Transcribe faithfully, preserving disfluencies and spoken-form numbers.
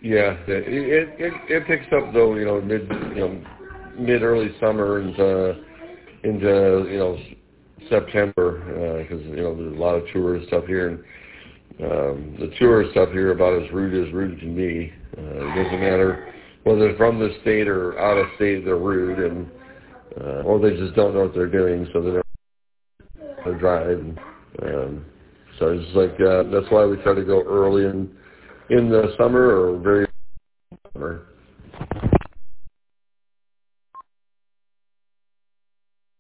Yeah, it it, it it picks up though. You know, mid you know mid early summer into into you know September because uh, you know there's a lot of tourist stuff here, and um, the tourist stuff here about as rude as rude can be. Uh, it doesn't matter whether they're from the state or out of state, they're rude, and uh, or they just don't know what they're doing, so they don't know how to drive. And, um, so it's like uh, that's why we try to go early in in the summer or very summer.